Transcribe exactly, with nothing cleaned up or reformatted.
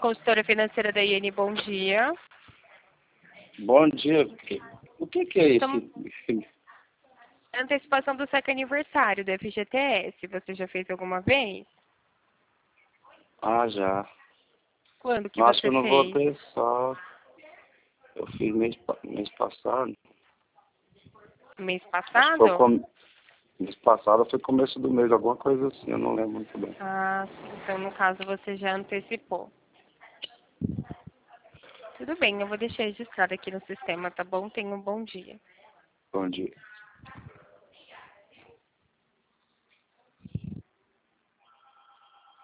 consultora financeira da I N, bom dia. Bom dia. O que, que é Estamos... esse? Antecipação do S E C aniversário do F G T S. Você já fez alguma vez? Ah, já. Quando que Mas acho você que eu não vou fez? ter só. Eu fiz mês, pa- mês passado. Mês Acho que foi passado? com... mês passado foi começo do mês, alguma coisa assim, eu não lembro muito bem. Ah, sim. Então, no caso, você já antecipou. Tudo bem, eu vou deixar registrado aqui no sistema, tá bom? Tenha um bom dia. Bom dia.